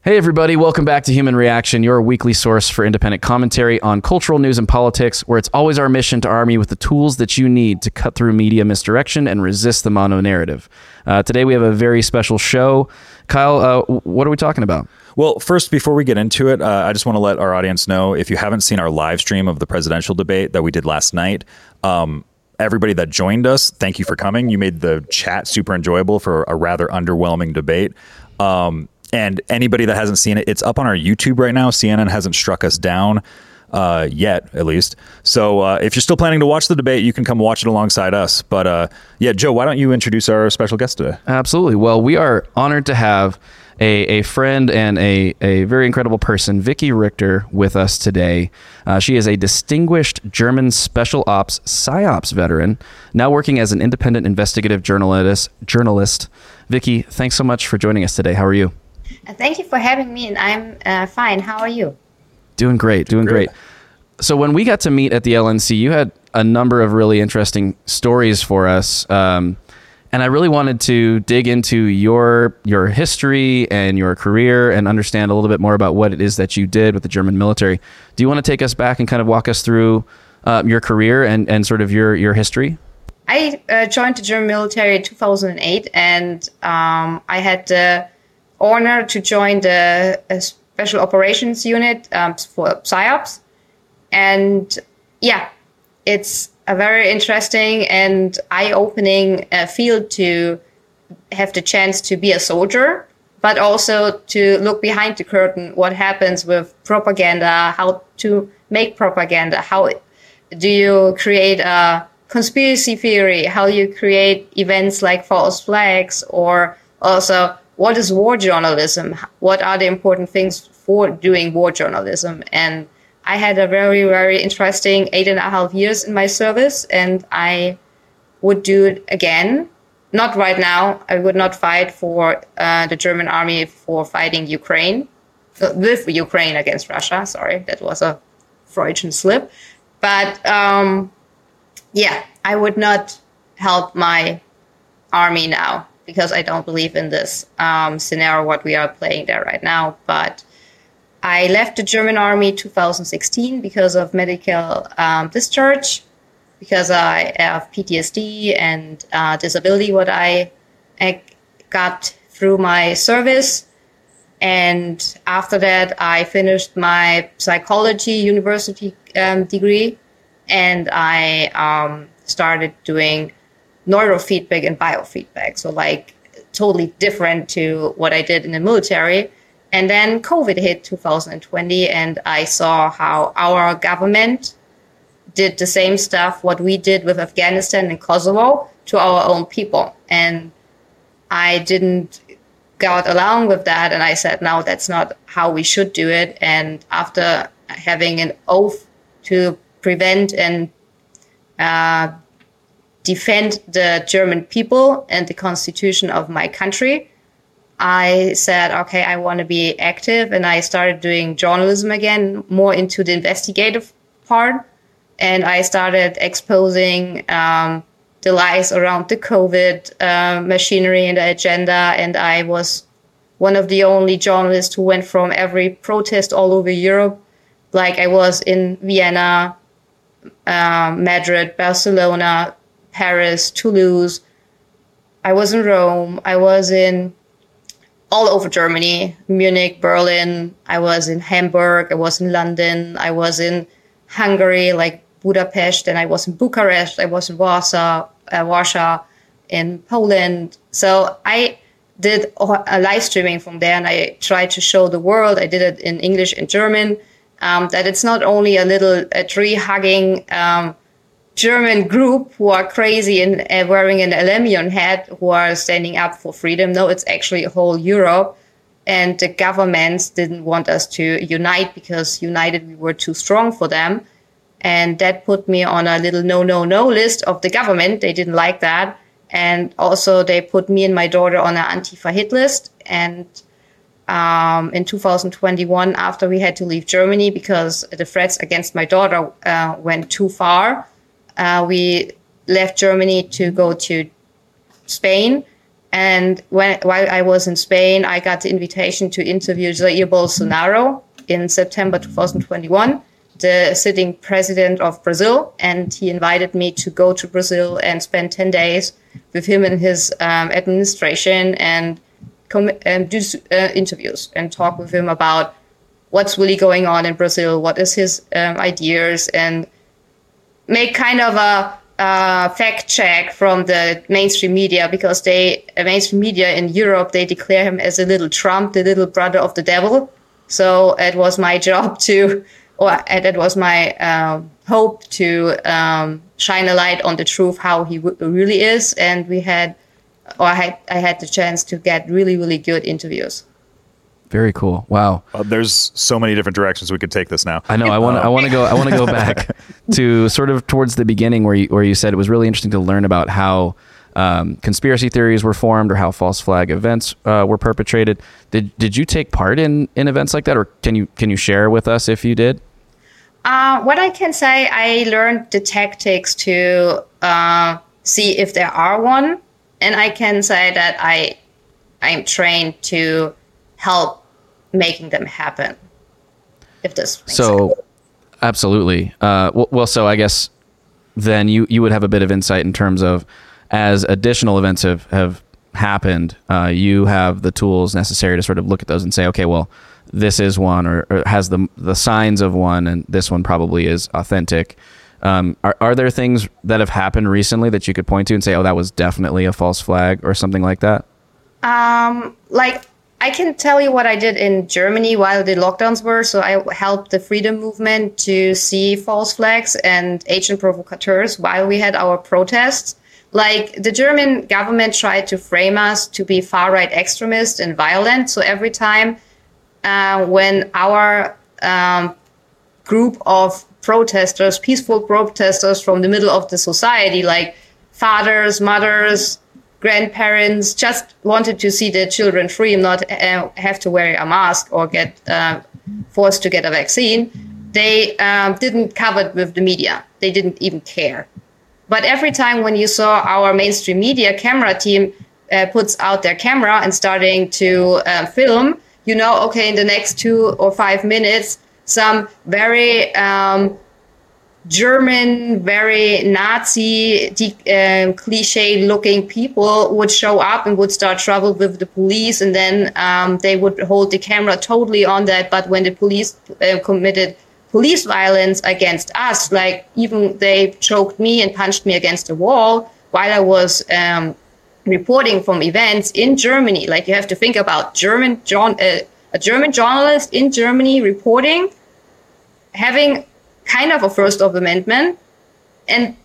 Hey everybody, welcome back to Human Reaction, your weekly source for independent commentary on cultural news and politics, where it's always our mission to arm you with the tools that you need to cut through media misdirection and resist the mono-narrative. Today we have a very special show. Kyle, what are we talking about? Well, first, before we get into it, I just want to let our audience know, if you haven't seen our live stream of the presidential debate that we did last night, everybody that joined us, thank you for coming. You made the chat super enjoyable for a rather underwhelming debate. And anybody that hasn't seen it, it's up on our YouTube right now. CNN hasn't struck us down yet, at least. So if you're still planning to watch the debate, you can come watch it alongside us. But yeah, Joe, why don't you introduce our special guest today? Absolutely. Well, we are honored to have a friend and a very incredible person, Vicky Richter, with us today. She is a distinguished German special ops PSYOPs veteran, now working as an independent investigative journalist. Vicky, thanks so much for joining us today. How are you? Thank you for having me, and I'm fine. How are you? Doing great. So when we got to meet at the LNC, you had a number of really interesting stories for us. And I really wanted to dig into your history and your career and understand a little bit more about what it is that you did with the German military. Do you want to take us back and kind of walk us through your career and sort of your history? I joined the German military in 2008, and I had the honor to join the Special Operations Unit for PSYOPs. And yeah, it's a very interesting and eye-opening field to have the chance to be a soldier, but also to look behind the curtain, what happens with propaganda, how to make propaganda, how do you create a conspiracy theory, how you create events like false flags, or also what is war journalism, what are the important things for doing war journalism. And I had a very, very interesting 8.5 years in my service, and I would do it again. Not right now. I would not fight for the German army for fighting Ukraine, with Ukraine against Russia. Sorry, that was a Freudian slip. But yeah, I would not help my army now, because I don't believe in this scenario, what we are playing there right now. But I left the German army 2016 because of medical discharge, because I have PTSD and disability, what I got through my service. And after that, I finished my psychology university degree, and I started doing neurofeedback and biofeedback. So like totally different to what I did in the military. And then COVID hit 2020, and I saw how our government did the same stuff, what we did with Afghanistan and Kosovo, to our own people. And I didn't got along with that. And I said, no, that's not how we should do it. And after having an oath to prevent and defend the German people and the constitution of my country, I said, okay, I want to be active. And I started doing journalism again, more into the investigative part. And I started exposing the lies around the COVID machinery and the agenda. And I was one of the only journalists who went from every protest all over Europe. Like I was in Vienna, Madrid, Barcelona, Paris, Toulouse. I was in Rome. I was in all over Germany, Munich, Berlin. I was in Hamburg. I was in London. I was in Hungary, like Budapest. And I was in Bucharest. I was in Warsaw, in Poland. So I did a live streaming from there, and I tried to show the world. I did it in English and German, that it's not only a little tree-hugging German group who are crazy and wearing an Alemion hat who are standing up for freedom. No, it's actually a whole Europe. And the governments didn't want us to unite, because united we were too strong for them. And that put me on a little no list of the government. They didn't like that. And also they put me and my daughter on an Antifa hit list. And in 2021, after we had to leave Germany because the threats against my daughter went too far, we left Germany to go to Spain. And while I was in Spain, I got the invitation to interview Jair Bolsonaro in September 2021, the sitting president of Brazil. And he invited me to go to Brazil and spend 10 days with him and his administration and do interviews and talk with him about what's really going on in Brazil, what is his ideas, and make kind of a fact check from the mainstream media, because mainstream media in Europe, they declare him as a little Trump, the little brother of the devil. So it was my job and it was my hope to shine a light on the truth, how he really is. And I had the chance to get really, really good interviews. Very cool. Wow. There's so many different directions we could take this now. I know. I want to go back to sort of towards the beginning where you said it was really interesting to learn about how conspiracy theories were formed or how false flag events were perpetrated. Did you take part in events like that, or can you share with us if you did? What I can say, I learned the tactics to see if there are one, and I can say that I'm trained to help making them happen. If this makes sense. Absolutely. Well, so I guess then you would have a bit of insight in terms of, as additional events have happened, you have the tools necessary to sort of look at those and say, okay, well, this is one or has the signs of one, and this one probably is authentic. Are there things that have happened recently that you could point to and say, oh, that was definitely a false flag or something like that? Like, I can tell you what I did in Germany while the lockdowns were. So I helped the freedom movement to see false flags and agent provocateurs while we had our protests. Like, the German government tried to frame us to be far-right extremists and violent. So every time when our group of protesters, peaceful protesters from the middle of the society, like fathers, mothers, grandparents, just wanted to see their children free and not have to wear a mask or get forced to get a vaccine, they didn't cover it with the media. They didn't even care. But every time when you saw our mainstream media camera team puts out their camera and starting to film, okay, in the next 2 or 5 minutes, some very German, very Nazi, cliche-looking people would show up and would start trouble with the police, and then they would hold the camera totally on that. But when the police committed police violence against us, like even they choked me and punched me against the wall while I was reporting from events in Germany. Like, you have to think about a German journalist in Germany reporting, having kind of a First Amendment, and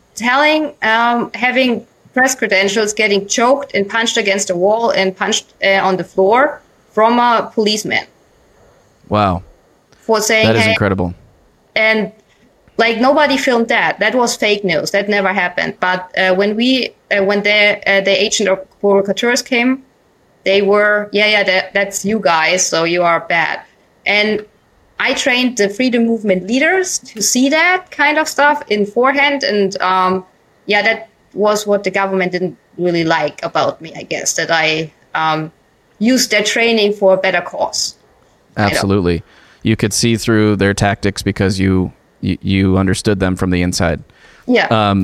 having press credentials, getting choked and punched against a wall and punched on the floor from a policeman. Wow. For saying, that is incredible. And like, nobody filmed that. That was fake news. That never happened. But when the agent of provocateurs came, they were, that's you guys, so you are bad. And I trained the freedom movement leaders to see that kind of stuff in forehand. And that was what the government didn't really like about me, I guess, that I used their training for a better cause. Absolutely. You could see through their tactics because you understood them from the inside. Yeah.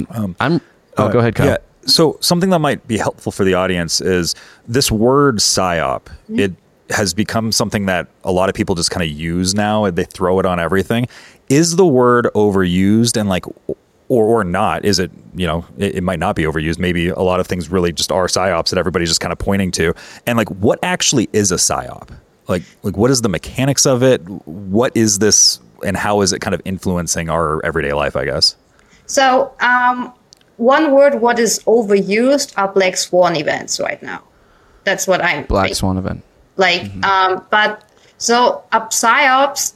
Go ahead, Kyle. Yeah. So something that might be helpful for the audience is this word PSYOP. Mm-hmm. It has become something that a lot of people just kind of use now, and they throw it on everything. Is the word overused, and like, or not? Is it, it might not be overused. Maybe a lot of things really just are PSYOPs that everybody's just kind of pointing to. And like, what actually is a PSYOP? Like what is the mechanics of it? What is this, and how is it kind of influencing our everyday life, I guess? So, one word, what is overused are Black Swan events right now. That's what I'm Black Swan event. Like, but so PSYOPs,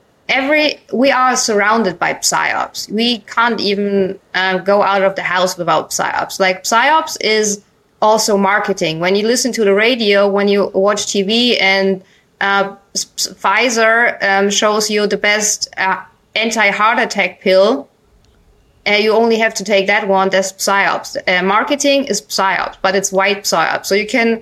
we are surrounded by PSYOPs. We can't even go out of the house without PSYOPs. Like, PSYOPs is also marketing. When you listen to the radio, when you watch TV, and Pfizer shows you the best anti-heart attack pill, you only have to take that one. That's psyops. Marketing is psyops, but it's white psyops. So you can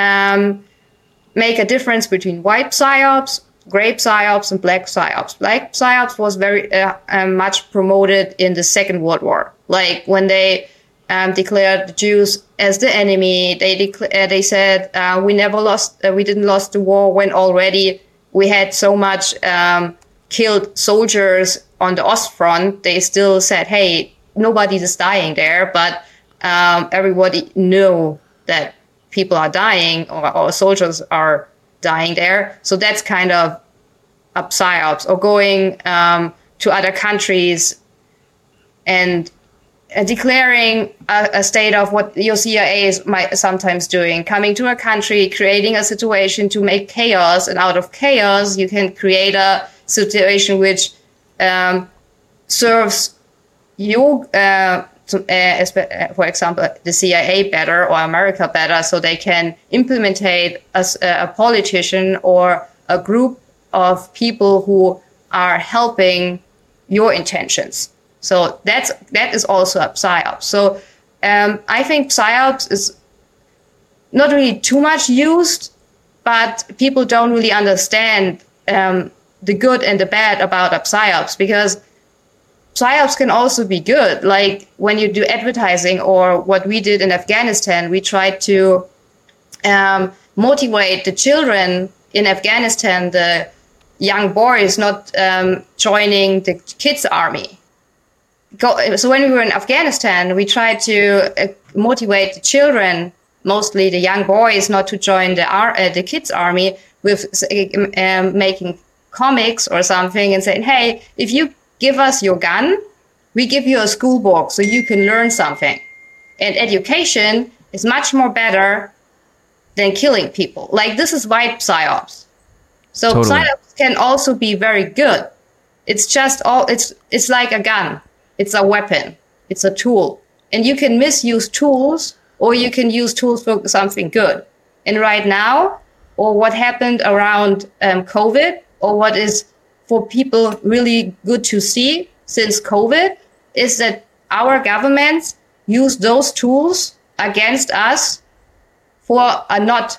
make a difference between white psyops, gray psyops, and black psyops. Black psyops was very much promoted in the Second World War. Like when they declared the Jews as the enemy, they said we didn't lost the war when already we had so much killed soldiers on the Ostfront. They still said, hey, nobody is dying there, but everybody knew that people are dying or soldiers are dying there. So that's kind of a psyops. Or going to other countries and declaring a state of what your CIA is sometimes doing, coming to a country, creating a situation to make chaos, and out of chaos you can create a situation which serves you, for example, the CIA better or America better, so they can implement a politician or a group of people who are helping your intentions. So that is also a psyops. So I think psyops is not really too much used, but people don't really understand the good and the bad about a psyops, because psyops can also be good. Like when you do advertising, or what we did in Afghanistan, we tried to motivate the children in Afghanistan, the young boys, not joining the kids' army. So when we were in Afghanistan, we tried to motivate the children, mostly the young boys, not to join the kids' army with making comics or something and saying, hey, if you give us your gun, we give you a school book so you can learn something. And education is much more better than killing people. Like, this is white psyops. So totally. Psyops can also be very good. It's just it's like a gun. It's a weapon. It's a tool. And you can misuse tools, or you can use tools for something good. And right now, or what happened around COVID, or what is for people really good to see since COVID, is that our governments use those tools against us for a not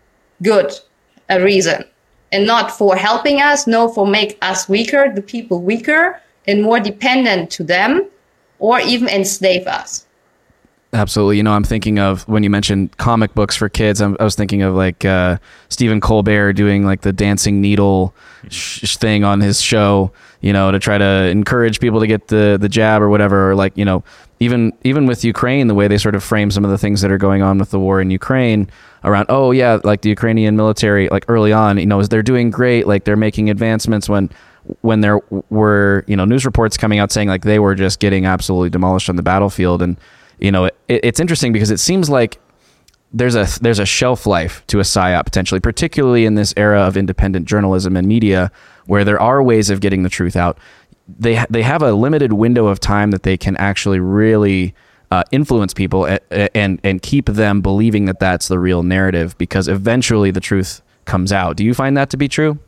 good reason, and not for helping us, no, for make us weaker, the people weaker and more dependent to them, or even enslave us. Absolutely. You know, I'm thinking of, when you mentioned comic books for kids, I was thinking of like Stephen Colbert doing like the dancing needle thing on his show, you know, to try to encourage people to get the jab or whatever. Or like, you know, even with Ukraine, the way they sort of frame some of the things that are going on with the war in Ukraine around, oh yeah, like the Ukrainian military, like early on, you know, they're doing great, like they're making advancements, when there were, you know, news reports coming out saying like they were just getting absolutely demolished on the battlefield. And you know, it's interesting because it seems like there's a shelf life to a psyop potentially, particularly in this era of independent journalism and media, where there are ways of getting the truth out. They have a limited window of time that they can actually really influence people and keep them believing that that's the real narrative, because eventually the truth comes out. Do you find that to be true?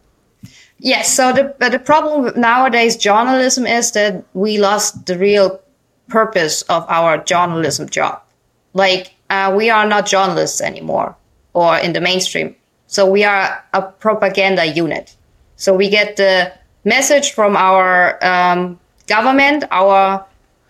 Yes. So the problem with nowadays journalism is that we lost the real purpose of our journalism job. Like we are not journalists anymore, or in the mainstream. So we are a propaganda unit. So we get the message from our government, our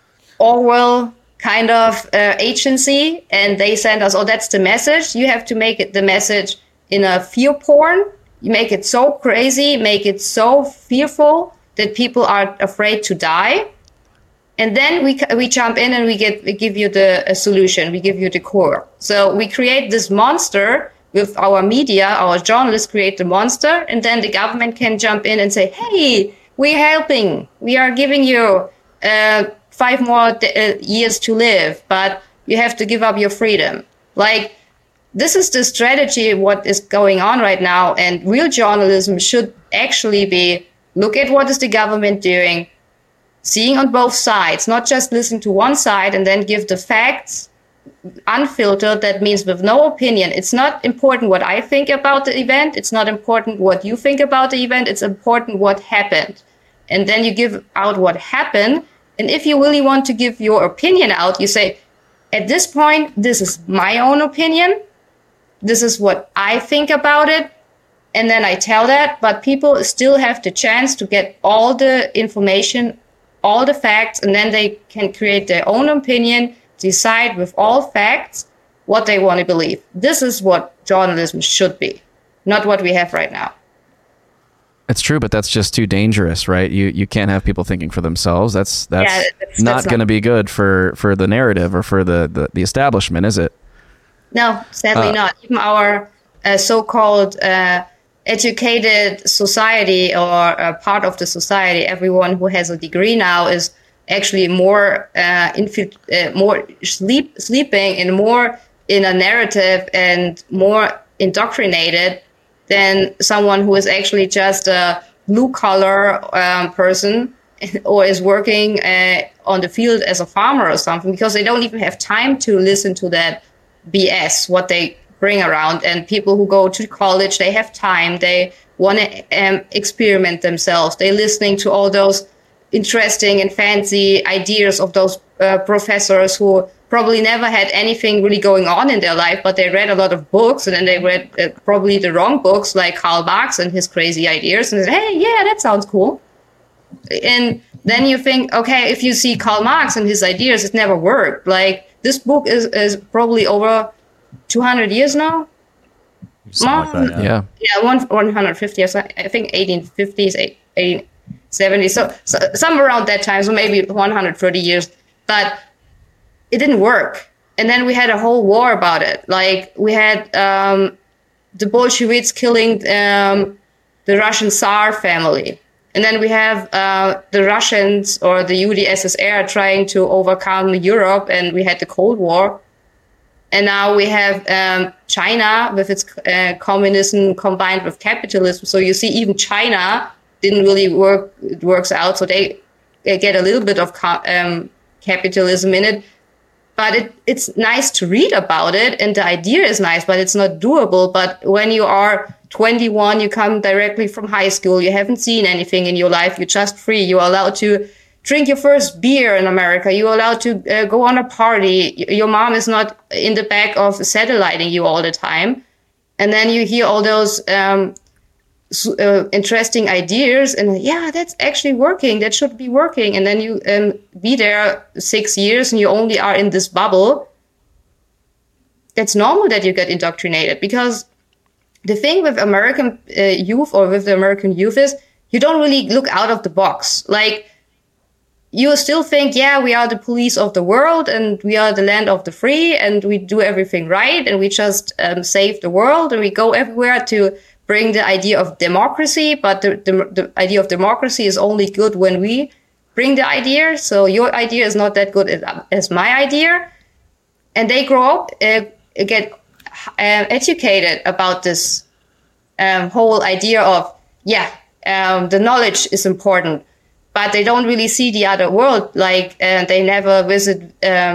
Orwell kind of agency, and they send us, oh, that's the message. You have to make it the message in a fear porn. You make it so crazy, make it so fearful that people are afraid to die. And then we jump in and we give you a solution. We give you the core. So we create this monster with our media. Our journalists create the monster, and then the government can jump in and say, hey, we're helping. We are giving you 5 more years to live, but you have to give up your freedom. Like, this is the strategy, what is going on right now. And real journalism should actually be, look at what is the government doing, seeing on both sides, not just listen to one side and then give the facts unfiltered. That means with no opinion. It's not important what I think about the event. It's not important what you think about the event. It's important what happened. And then you give out what happened, And if you really want to give your opinion out, you say, at this point, this is my own opinion. This is what I think about it. And then I tell that, but people still have the chance to get all the information, all the facts, and then they can create their own opinion, decide with all facts what they want to believe. This is what journalism should be, not what we have right now. It's true, but that's just too dangerous, right? You can't have people thinking for themselves. That's not going to be good for the narrative or for the establishment, is it? No, sadly not. Even our so-called educated society or part of the society, everyone who has a degree now is actually more sleeping and more in a narrative and more indoctrinated than someone who is actually just a blue-collar person or is working on the field as a farmer or something, because they don't even have time to listen to that BS, what they bring around. And people who go to college, they have time. They want to experiment themselves. They're listening to all those interesting and fancy ideas of those professors who probably never had anything really going on in their life, but they read a lot of books, and then they read probably the wrong books, like Karl Marx and his crazy ideas, and they say, hey, yeah, that sounds cool. And then you think, okay, if you see Karl Marx and his ideas, it never worked. Like, this book is probably over 200 years now. Something like that, yeah, 150 or so, I think 1850s, 1870s, so somewhere around that time, so maybe 130 years. But it didn't work. And then we had a whole war about it. Like, we had the Bolsheviks killing the Russian Tsar family. And then we have the Russians or the UdSSR trying to overcome Europe, and we had the Cold War. And now we have China with its communism combined with capitalism. So you see, even China didn't really works out. So they get a little bit of capitalism in it. But it's nice to read about it, and the idea is nice, but it's not doable. But when you are 21, you come directly from high school, you haven't seen anything in your life, you're just free, you're allowed to drink your first beer in America, you're allowed to go on a party, your mom is not in the back of satelliting you all the time. And then you hear all those interesting ideas, and yeah, that's actually working, that should be working. And then you be there 6 years and you only are in this bubble. It's normal that you get indoctrinated, because the thing with American youth, or with the American youth, is you don't really look out of the box. Like, you still think, yeah, we are the police of the world, and we are the land of the free, and we do everything right, and we just save the world, and we go everywhere to bring the idea of democracy. But the idea of democracy is only good when we bring the idea. So your idea is not that good as my idea. And they grow up, get educated about this whole idea of, the knowledge is important, but they don't really see the other world. Like, they never visit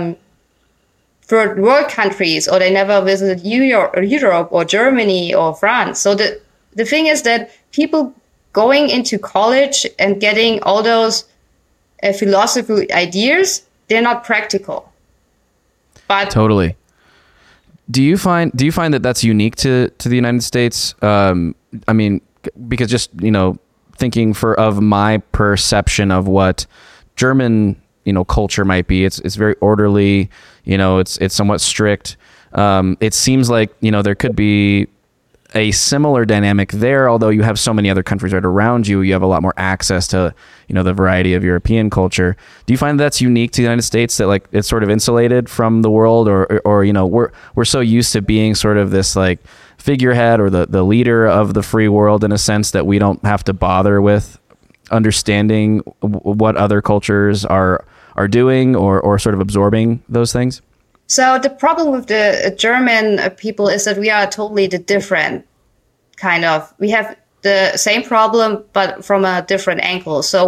third world countries, or they never visited Europe or Germany or France. So the thing is that people going into college and getting all those philosophical ideas, they're not practical. But totally. Do you find that that's unique to the United States? I mean, because just, thinking of my perception of what German, culture might be, it's very orderly, it's somewhat strict. It seems like, there could be a similar dynamic there, although you have so many other countries right around you. You have a lot more access to, the variety of European culture. Do you find that's unique to the United States, that like it's sort of insulated from the world, or we're so used to being sort of this like figurehead or the leader of the free world, in a sense, that we don't have to bother with understanding what other cultures are doing or sort of absorbing those things? So the problem with the German people is that we are totally the different kind of. We have the same problem, but from a different angle. So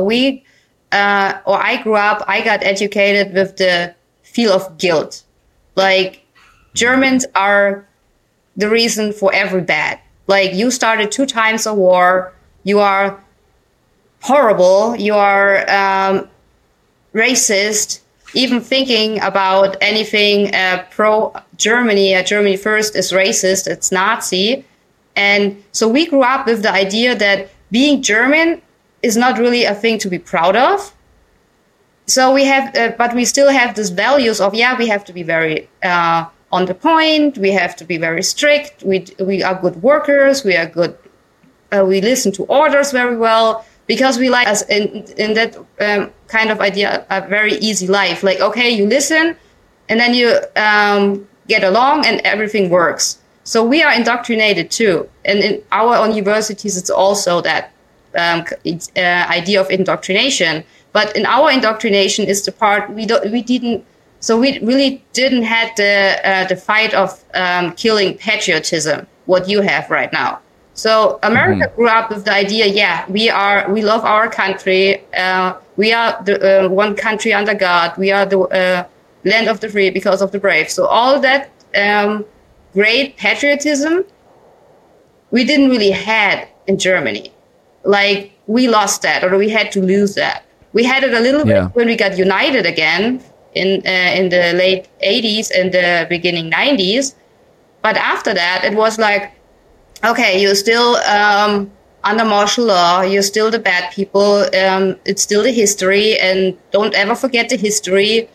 I grew up, I got educated with the feel of guilt. Like, Germans are the reason for every bad. Like, you started 2 times a war, you are horrible, you are racist, even thinking about anything pro-Germany. Germany first is racist, it's Nazi. And so we grew up with the idea that being German is not really a thing to be proud of. So we have, but we still have these values of, we have to be very on the point. We have to be very strict. We are good workers. We are good. We listen to orders very well because we like us in that kind of idea a very easy life. Like, okay, you listen, and then you get along, and everything works. So we are indoctrinated too, and in our universities, it's also that idea of indoctrination. But in our indoctrination is the part we didn't. So we really didn't have the fight of killing patriotism, what you have right now. So America grew up with the idea, we love our country. We are the one country under God. We are the land of the free because of the brave. So all that great patriotism, we didn't really had in Germany. Like we lost that, or we had to lose that. We had it a little bit when we got united again in the late 80s and the beginning 90s. But after that, it was like, okay, you're still under martial law. You're still the bad people. It's still the history, and don't ever forget the history.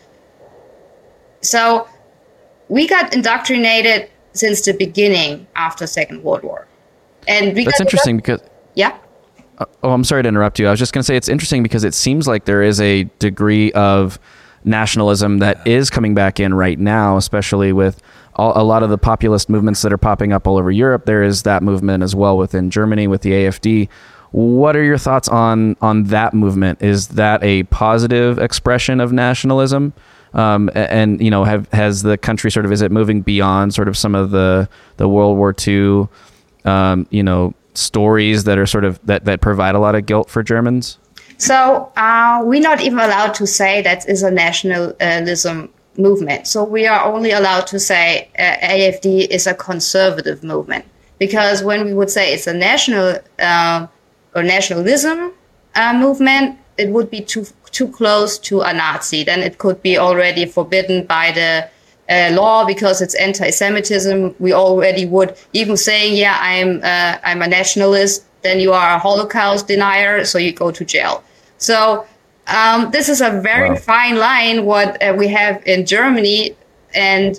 So we got indoctrinated since the beginning after Second World War. And that's interesting because... Yeah? Oh, I'm sorry to interrupt you. I was just going to say it's interesting because it seems like there is a degree of nationalism that is coming back in right now, especially with a lot of the populist movements that are popping up all over Europe. There is that movement as well within Germany with the AfD. What are your thoughts on that movement? Is that a positive expression of nationalism? And you know, has the country sort of, is it moving beyond sort of some of the World War II, you know, stories that are sort of that provide a lot of guilt for Germans? So we're not even allowed to say that is a nationalism movement. So we are only allowed to say AfD is a conservative movement, because when we would say it's a national or nationalism movement, it would be too close to a Nazi. Then it could be already forbidden by the law because it's anti-Semitism. We already would even saying, I'm a nationalist, then you are a Holocaust denier, so you go to jail. So this is a very fine line what we have in Germany, and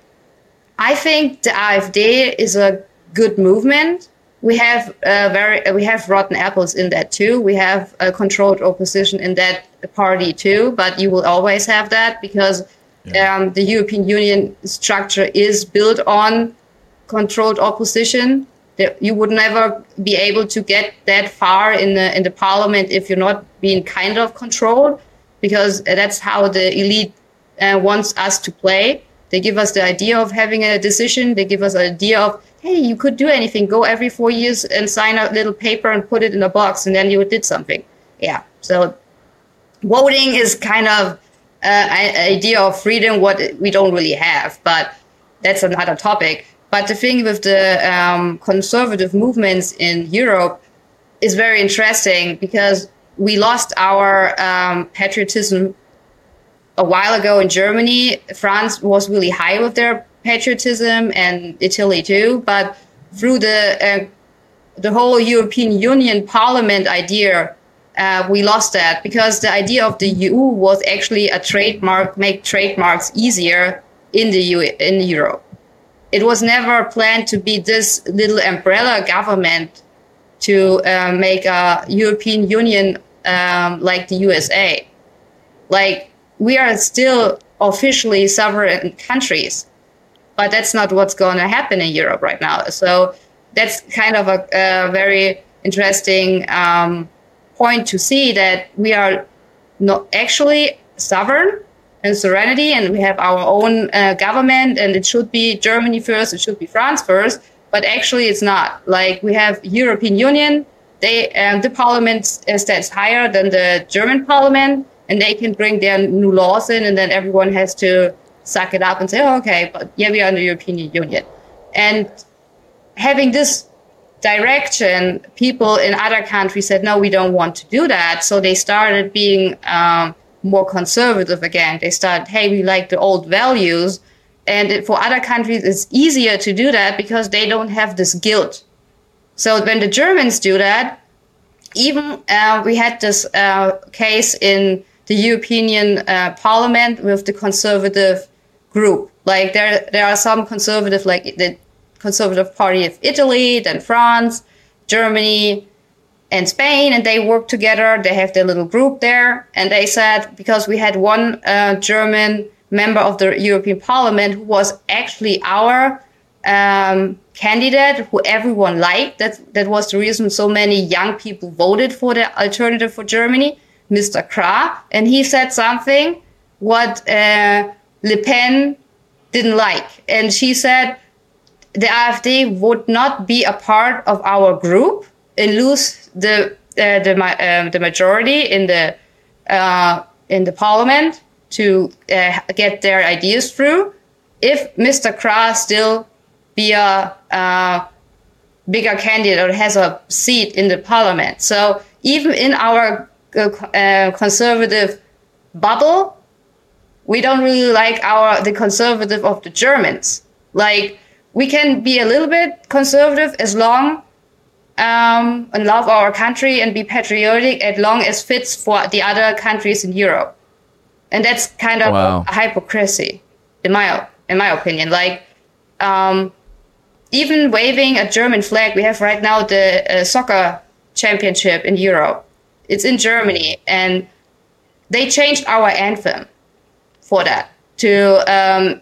I think the AfD is a good movement. We have we have rotten apples in that too. We have a controlled opposition in that party too, but you will always have that because the European Union structure is built on controlled opposition. You would never be able to get that far in the parliament if you're not being kind of controlled, because that's how the elite wants us to play. They give us the idea of having a decision. They give us an idea of, hey, you could do anything. Go every 4 years and sign a little paper and put it in a box, and then you did something. Yeah. So voting is kind of an idea of freedom, what we don't really have, but that's another topic. But the thing with the conservative movements in Europe is very interesting because we lost our patriotism a while ago in Germany. France was really high with their patriotism, and Italy too. But through the whole European Union Parliament idea, we lost that because the idea of the EU was actually a trademark, make trademarks easier in Europe. It was never planned to be this little umbrella government to make a European Union like the USA. Like, we are still officially sovereign countries, but that's not what's going to happen in Europe right now. So that's kind of a very interesting point to see that we are not actually sovereign and sovereignty, and we have our own government, and it should be Germany first, it should be France first, but actually it's not. Like, we have European Union, the parliament stands higher than the German parliament, and they can bring their new laws in, and then everyone has to suck it up and say, oh, okay, but yeah, we are in the European Union. And having this direction, people in other countries said, no, we don't want to do that. So they started being more conservative again. They start, hey, we like the old values. And for other countries, it's easier to do that because they don't have this guilt. So when the Germans do that, even we had this case in the European Parliament with the conservative group. Like there are some conservative, like the Conservative Party of Italy, then France, Germany, and Spain, and they work together. They have their little group there. And they said, because we had one German member of the European Parliament who was actually our candidate who everyone liked. That was the reason so many young people voted for the Alternative for Germany, Mr. Krah. And he said something what Le Pen didn't like. And she said the AfD would not be a part of our group and lose the majority in the parliament to get their ideas through if Mr. Krah still be a bigger candidate or has a seat in the parliament. So even in our conservative bubble, we don't really like the conservative of the Germans. Like, we can be a little bit conservative as long and love our country and be patriotic as long as fits for the other countries in Europe. And that's kind of a hypocrisy, in my opinion. Like, even waving a German flag, we have right now the soccer championship in Europe. It's in Germany, and they changed our anthem for that to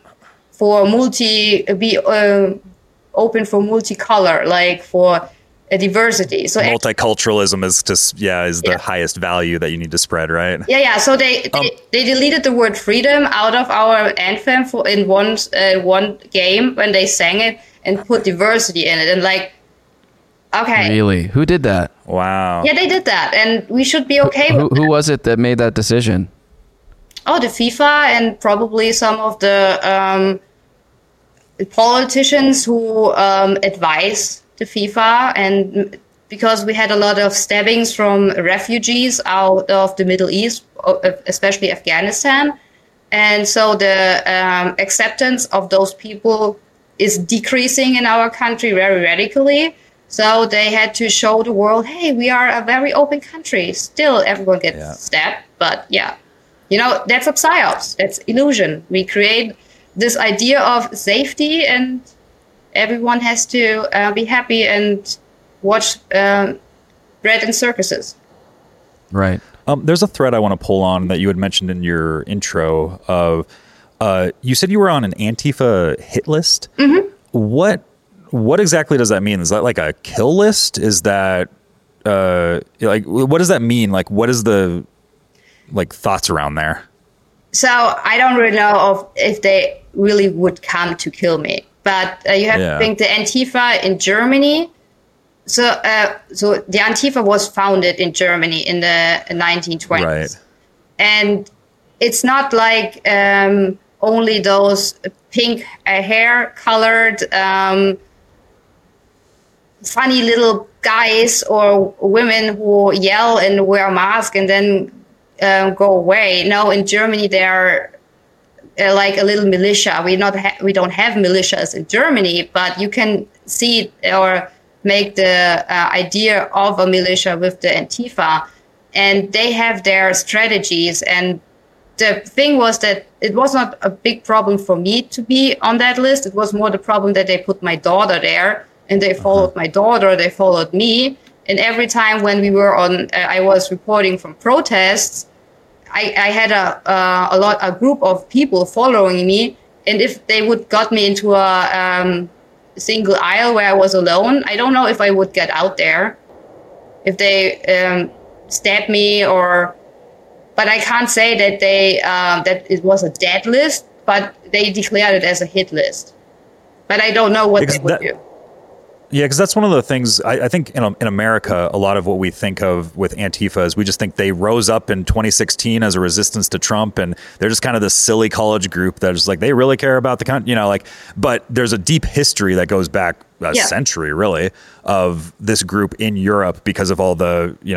be open for multicolor, like for diversity. So multiculturalism is the highest value that you need to spread, right? Yeah. So they deleted the word freedom out of our anthem in one game when they sang it and put diversity in it. And like, okay, really, who did that? Wow. Yeah, they did that, and we should be okay with who was it that made that decision? Oh, the FIFA and probably some of the politicians who advise the FIFA, and because we had a lot of stabbings from refugees out of the Middle East, especially Afghanistan. And so the acceptance of those people is decreasing in our country very radically. So they had to show the world, hey, we are a very open country. Still, everyone gets stabbed, but yeah. You know, that's a psyops. That's illusion. We create this idea of safety, and everyone has to be happy and watch bread and circuses. Right. There's a thread I want to pull on that you had mentioned in your intro of you said you were on an Antifa hit list. Mm-hmm. What exactly does that mean? Is that like a kill list? Is that like what does that mean? Like what is the thoughts around there? So I don't really know if they really would come to kill me, but you have to think the Antifa in Germany. So the Antifa was founded in Germany in the 1920s, right? And it's not like only those pink hair colored funny little guys or women who yell and wear a mask and then go away. No, in Germany they're like a little militia. We don't have militias in Germany, but you can see or make the idea of a militia with the Antifa, and they have their strategies. And the thing was that it was not a big problem for me to be on that list. It was more the problem that they put my daughter there, and they followed my daughter. They followed me. And every time when we were on, I was reporting from protests, I had a group of people following me. And if they would got me into a single aisle where I was alone, I don't know if I would get out there, if they stabbed me but I can't say that that it was a dead list, but they declared it as a hit list. But I don't know what they would do. Yeah, because that's one of the things I think in America, a lot of what we think of with Antifa is we just think they rose up in 2016 as a resistance to Trump, and they're just kind of this silly college group that's like they really care about the country, but there's a deep history that goes back a century, really, of this group in Europe because of all the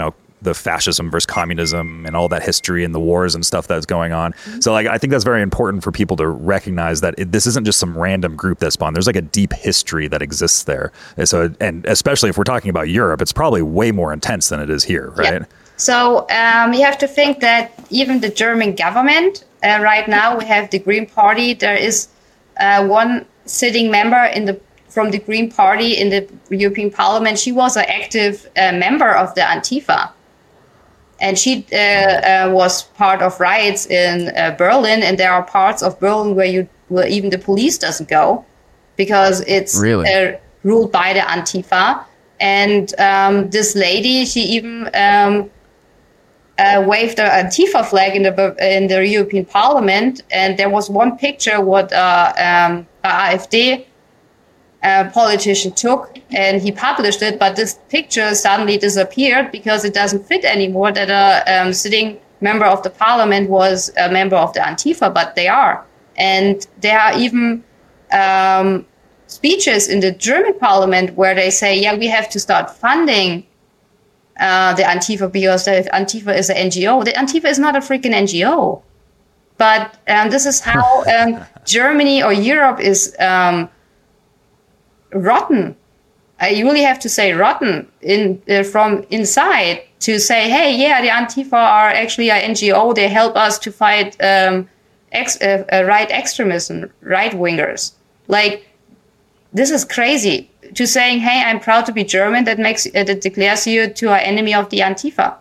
the fascism versus communism and all that history and the wars and stuff that's going on. So like, I think that's very important for people to recognize that this isn't just some random group that spawned. There's like a deep history that exists there. And so, and especially if we're talking about Europe, it's probably way more intense than it is here, right? Yeah. So you have to think that even the German government, right now we have the Green Party. There is one sitting member from the Green Party in the European Parliament. She was an active member of the Antifa. And she was part of riots in Berlin. And there are parts of Berlin where even the police doesn't go because it's really? Ruled by the Antifa. And this lady, she even waved the Antifa flag in the European Parliament. And there was one picture what AfD politician took, and he published it, but this picture suddenly disappeared because it doesn't fit anymore that a sitting member of the parliament was a member of the Antifa, but they are. And there are even speeches in the German parliament where they say, yeah, we have to start funding the Antifa because the Antifa is an NGO. The Antifa is not a freaking NGO. But this is how Germany or Europe is rotten. I really have to say rotten from inside to say, hey, yeah, the Antifa are actually an NGO. They help us to fight right extremism, right wingers. Like, this is crazy. To saying, hey, I'm proud to be German, that declares you to an enemy of the Antifa.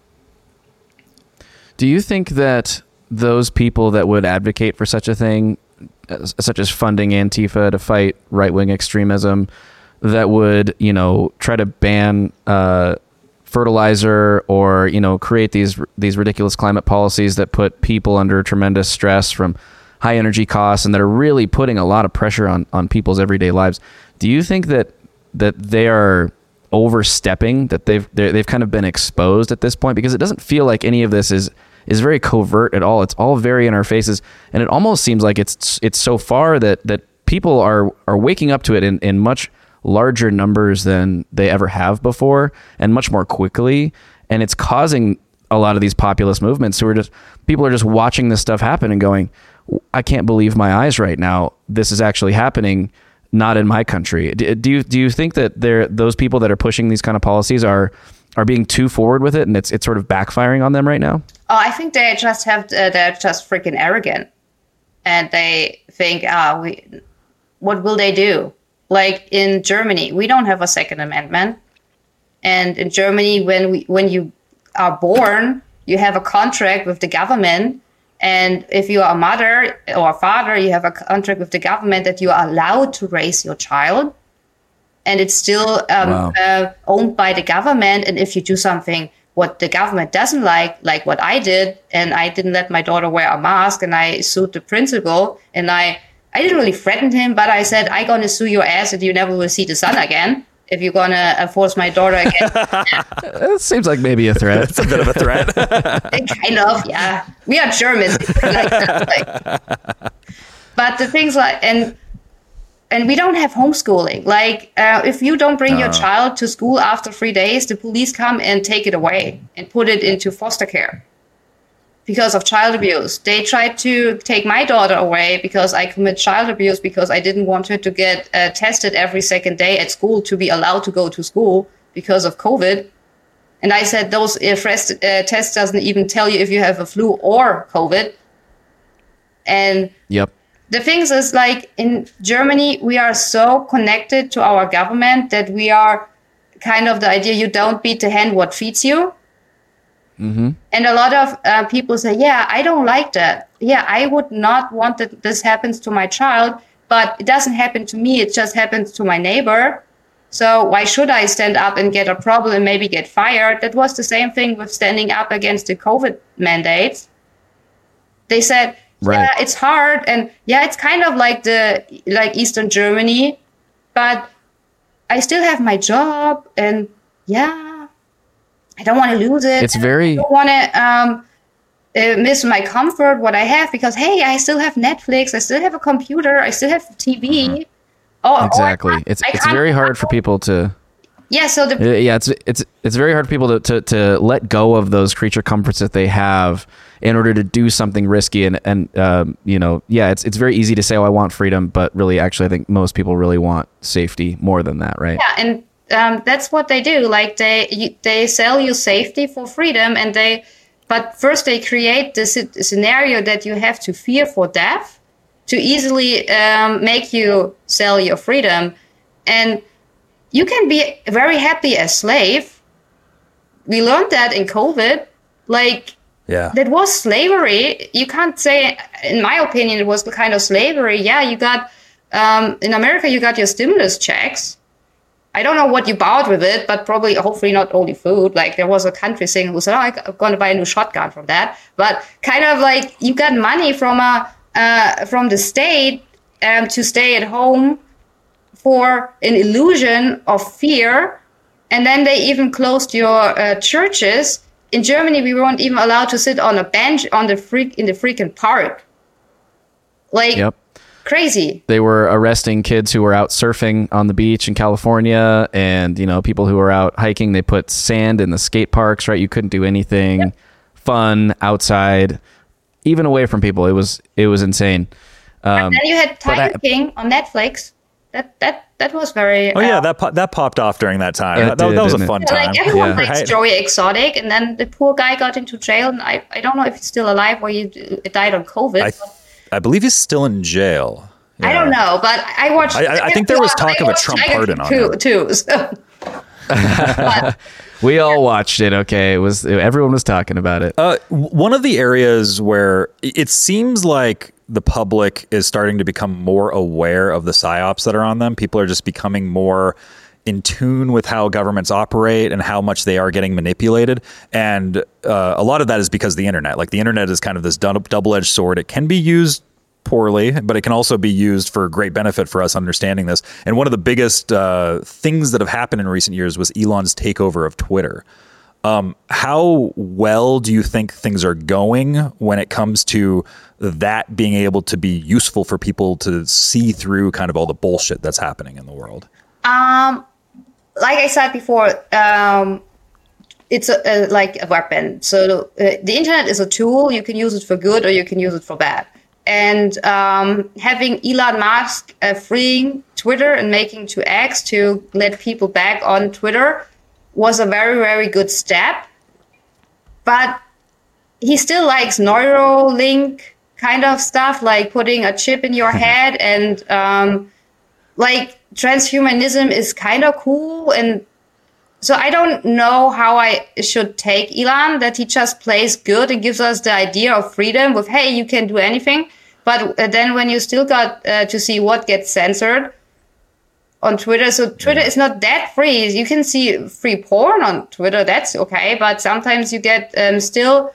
Do you think that those people that would advocate for such a thing, such as funding Antifa to fight right-wing extremism, that would, try to ban fertilizer or, create these ridiculous climate policies that put people under tremendous stress from high energy costs and that are really putting a lot of pressure on people's everyday lives. Do you think that they are overstepping, that they've kind of been exposed at this point? Because it doesn't feel like any of this is very covert at all. It's all very in our faces, and it almost seems like it's so far that people are waking up to it in much larger numbers than they ever have before, and much more quickly. And it's causing a lot of these populist movements people are just watching this stuff happen and going, I can't believe my eyes right now. This is actually happening, not in my country. Do you think that those people that are pushing these kind of policies are being too forward with it, and it's sort of backfiring on them right now? Oh, I think they're just freaking arrogant, and they think, what will they do? Like in Germany, we don't have a Second Amendment, and in Germany, when you are born, you have a contract with the government, and if you are a mother or a father, you have a contract with the government that you are allowed to raise your child, and it's still owned by the government. And if you do something what the government doesn't like what I did, and I didn't let my daughter wear a mask, and I sued the principal, and I didn't really threaten him, but I said, I'm going to sue your ass and you never will see the sun again if you're going to force my daughter again. It seems like maybe a threat. It's a bit of a threat. Kind of, yeah. We are Germans. But the things like, and we don't have homeschooling. Like, if you don't bring your child to school after 3 days, the police come and take it away and put it into foster care because of child abuse. They tried to take my daughter away because I commit child abuse because I didn't want her to get tested every second day at school to be allowed to go to school because of COVID. And I said, those tests doesn't even tell you if you have a flu or COVID. And yep. The things is, like, in Germany, we are so connected to our government that we are kind of the idea you don't beat the hand what feeds you. Mm-hmm. And a lot of people say, yeah, I don't like that. Yeah, I would not want that this happens to my child, but it doesn't happen to me. It just happens to my neighbor. So why should I stand up and get a problem and maybe get fired? That was the same thing with standing up against the COVID mandates. They said, right. Yeah, it's hard. And yeah, it's kind of like Eastern Germany, but I still have my job, and yeah, I don't want to lose it. It's very. I don't want to miss my comfort, what I have, because, hey, I still have Netflix, I still have a computer, I still have TV. Mm-hmm. Exactly. It's very hard for people to. Yeah, so it's very hard for people to let go of those creature comforts that they have in order to do something risky. And it's very easy to say, oh, I want freedom, but really, actually, I think most people really want safety more than that, right? Yeah, and that's what they do. Like they sell you safety for freedom, but first they create this scenario that you have to fear for death to easily make you sell your freedom. And you can be very happy as slave. We learned that in COVID. That was slavery. You can't say, in my opinion, it was the kind of slavery. Yeah, you got, in America, you got your stimulus checks. I don't know what you bought with it, but probably, hopefully not only food. Like there was a country singer who said, oh, I'm going to buy a new shotgun from that. But kind of like you got money from the state to stay at home for an illusion of fear. And then they even closed your churches. In Germany, we weren't even allowed to sit on a bench in the freaking park. Yep. Crazy. They were arresting kids who were out surfing on the beach in California, and people who were out hiking. They put sand in the skate parks, right? You couldn't do anything fun outside, even away from people. It was insane. And then you had Tiger King on Netflix. That was very. Oh yeah, that popped off during that time. That was a fun time. Like everyone likes Joey Exotic, and then the poor guy got into jail, and I don't know if he's still alive or he died on COVID. I believe he's still in jail. Yeah. I don't know, but I watched. I think there was talk of a Trump pardon on it too. So. We all watched it. Okay, everyone was talking about it. One of the areas where it seems like the public is starting to become more aware of the psyops that are on them. People are just becoming more in tune with how governments operate and how much they are getting manipulated. And a lot of that is because of the internet. Like the internet is kind of this double-edged sword. It can be used poorly, but it can also be used for great benefit for us understanding this. And one of the biggest things that have happened in recent years was Elon's takeover of Twitter. How well do you think things are going when it comes to that being able to be useful for people to see through kind of all the bullshit that's happening in the world? Like I said before, it's like a weapon. So the internet is a tool. You can use it for good or you can use it for bad. And having Elon Musk freeing Twitter and making to X to let people back on Twitter was a very, very good step. But he still likes Neuralink kind of stuff, like putting a chip in your head. And like transhumanism is kind of cool. And so I don't know how I should take Elon, that he just plays good and gives us the idea of freedom with, hey, you can do anything. But then when you still got to see what gets censored on Twitter. So Twitter is not that free. You can see free porn on Twitter. That's okay. But sometimes you get still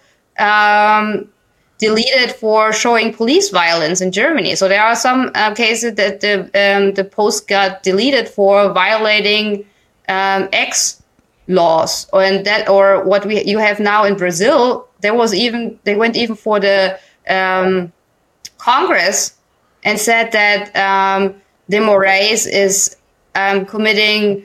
deleted for showing police violence in Germany. So there are some cases that the post got deleted for violating X laws, or what you have now in Brazil. They went even for the Congress and said that de Moraes is committing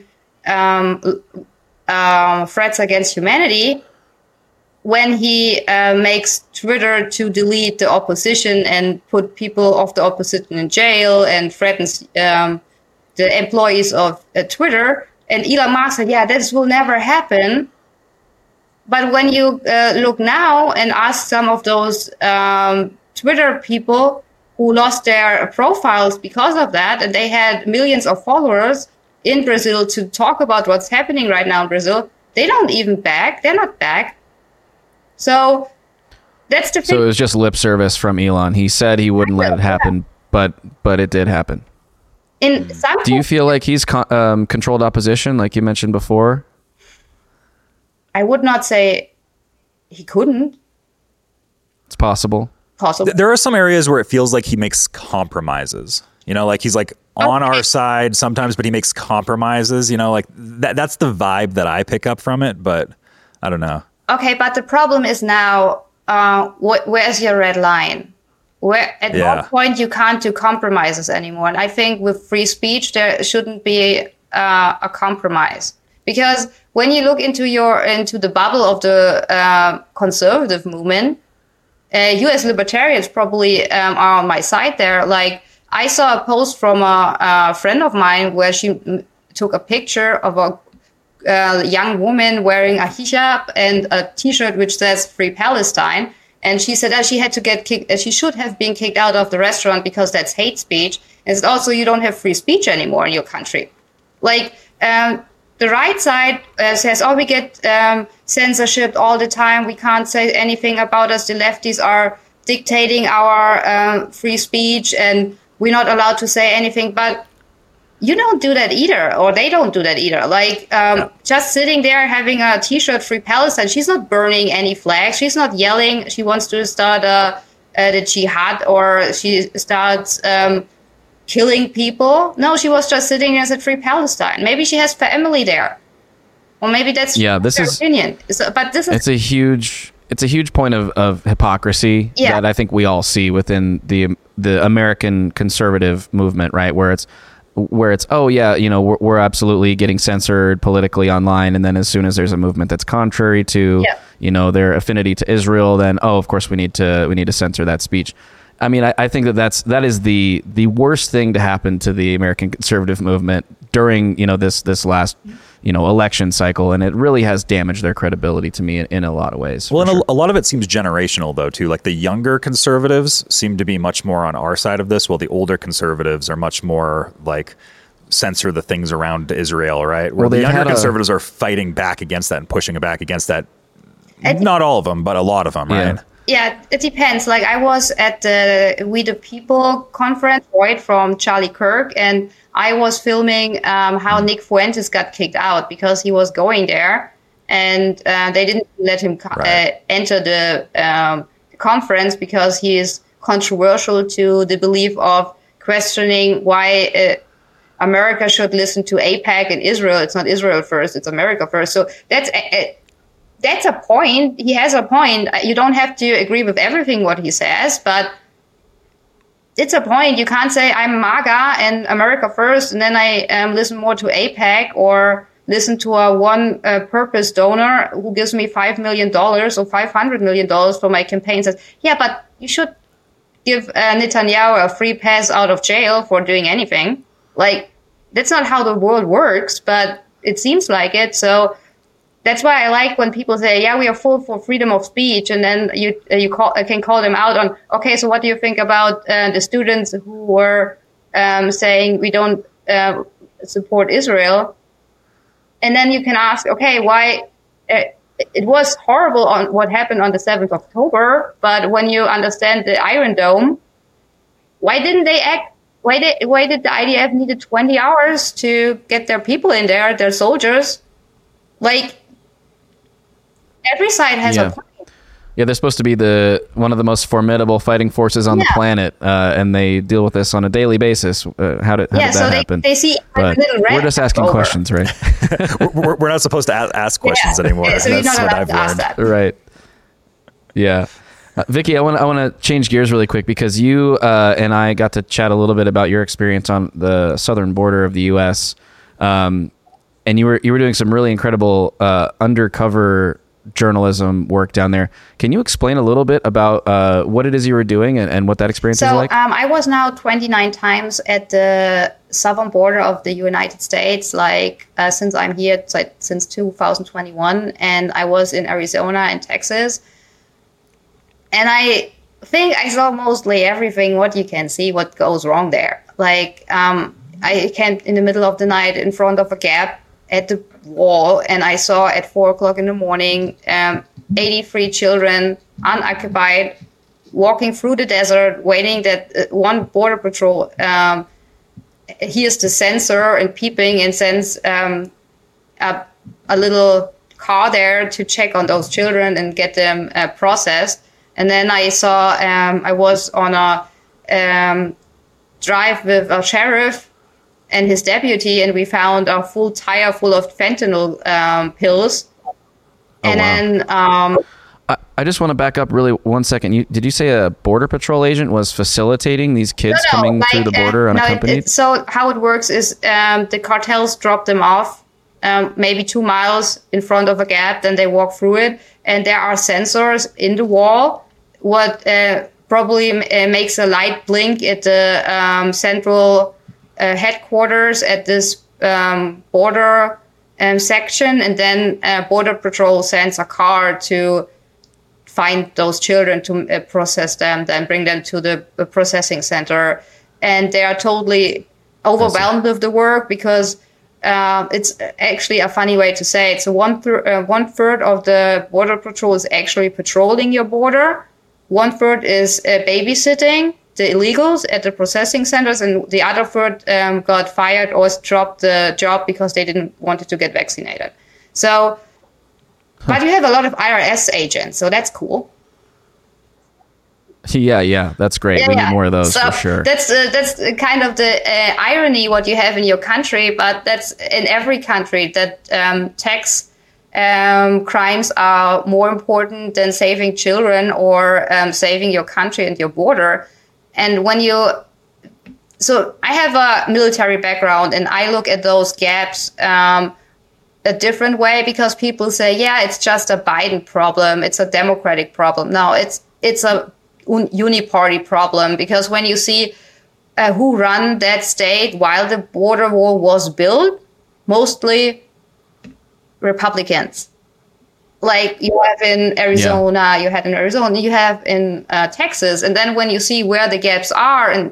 threats against humanity when he makes Twitter to delete the opposition and put people of the opposition in jail and threatens the employees of Twitter. And Elon Musk said, yeah, this will never happen. But when you look now and ask some of those Twitter people who lost their profiles because of that, and they had millions of followers in Brazil to talk about what's happening right now in Brazil, they don't even back. They're not back. So that's the thing. So it was just lip service from Elon. He said he wouldn't let it happen, but it did happen. In some Do you feel like he's controlled opposition, like you mentioned before? I would not say he couldn't. It's possible. There are some areas where it feels like he makes compromises. You know, like he's like on our side sometimes, but he makes compromises. You know, like that's the vibe that I pick up from it. But I don't know. Okay, but the problem is now, where's your red line? At what point you can't do compromises anymore? And I think with free speech, there shouldn't be a compromise. Because when you look into the bubble of the conservative movement, you as libertarians probably are on my side there. Like, I saw a post from a friend of mine where she took a picture of a young woman wearing a hijab and a T-shirt which says "Free Palestine," and she said that she had to get kicked. She should have been kicked out of the restaurant because that's hate speech. And also, you don't have free speech anymore in your country. Like, the right side says, "Oh, we get censorship all the time. We can't say anything about us. The lefties are dictating our free speech, and we're not allowed to say anything." But you don't do that either, or they don't do that either. Like, just sitting there having a T-shirt "Free Palestine." She's not burning any flags. She's not yelling. She wants to start the jihad, or she starts killing people. No, she was just sitting there and said "Free Palestine." Maybe she has family there, or maybe that's her opinion. But this is it's a huge point of hypocrisy that I think we all see within the American conservative movement, right? Where it's oh yeah, you know, we're absolutely getting censored politically online, and then as soon as there's a movement that's contrary to you know, their affinity to Israel, then of course we need to censor that speech. I mean, I think that is the worst thing to happen to the American conservative movement during, you know, this last, you know, election cycle, and it really has damaged their credibility to me in a lot of ways. Well, and a lot of it seems generational though too. Like, the younger conservatives seem to be much more on our side of this, while the older conservatives are much more like censor the things around Israel, right? Where the younger conservatives are fighting back against that and pushing back against that. Not all of them, but a lot of them, right? Yeah, it depends. Like, I was at the We the People conference, right, from Charlie Kirk, and I was filming how Nick Fuentes got kicked out because he was going there, and they didn't let him enter the conference because he is controversial to the belief of questioning why America should listen to AIPAC and Israel. It's not Israel first, it's America first. So that's a point. He has a point. You don't have to agree with everything what he says, but it's a point. You can't say I'm MAGA and America first, and then I listen more to AIPAC, or listen to a one-purpose donor who gives me $5 million or $500 million for my campaign. Says, yeah, but you should give Netanyahu a free pass out of jail for doing anything. Like, that's not how the world works, but it seems like it. So that's why I like when people say, yeah, we are full for freedom of speech. And then you can call them out on, okay, so what do you think about the students who were saying we don't support Israel? And then you can ask, okay, why it was horrible on what happened on the 7th of October. But when you understand the Iron Dome, why didn't they act? Why did the IDF needed 20 hours to get their people in there, their soldiers? Like, every side has a point. Yeah, they're supposed to be one of the most formidable fighting forces on the planet, and they deal with this on a daily basis. How did that happen? They see little we're just asking questions, right? we're not supposed to ask questions anymore. So you're not allowed to ask that. Right. Yeah. Vicky, I want to change gears really quick, because you and I got to chat a little bit about your experience on the southern border of the U.S. And you were doing some really incredible undercover journalism work down there. Can you explain a little bit about what it is you were doing and what that experience is like? I was now 29 times at the southern border of the United States, since I'm here, since 2021, and I was in Arizona and Texas. And I think I saw mostly everything what you can see, what goes wrong there. I camped in the middle of the night in front of a gap at the wall, and I saw at 4:00 in the morning 83 children unoccupied walking through the desert, waiting that one border patrol hears the sensor and peeping and sends a little car there to check on those children and get them processed. And then I saw I was on a drive with a sheriff and his deputy, and we found a full tire full of fentanyl pills. Then I just want to back up really 1 second. Did you say a border patrol agent was facilitating these kids coming through the border unaccompanied? So how it works is the cartels drop them off maybe 2 miles in front of a gap, then they walk through it. And there are sensors in the wall, what probably makes a light blink at the central headquarters at this border section. And then Border Patrol sends a car to find those children, to process them, then bring them to the processing center. And they are totally overwhelmed with the work because it's actually a funny way to say it. So one third of the Border Patrol is actually patrolling your border. 1/3 is babysitting the illegals at the processing centers, and the other third got fired or dropped the job because they didn't want to get vaccinated. So, but you have a lot of IRS agents, so that's cool. Yeah, that's great. We need more of those for sure. That's kind of the irony what you have in your country, but that's in every country, that tax crimes are more important than saving children or saving your country and your border. And so I have a military background, and I look at those gaps a different way, because people say, yeah, it's just a Biden problem, it's a Democratic problem. No, it's a uniparty problem, because when you see who ran that state while the border wall was built, mostly Republicans. Like you have in Arizona, you have in Texas. And then when you see where the gaps are, and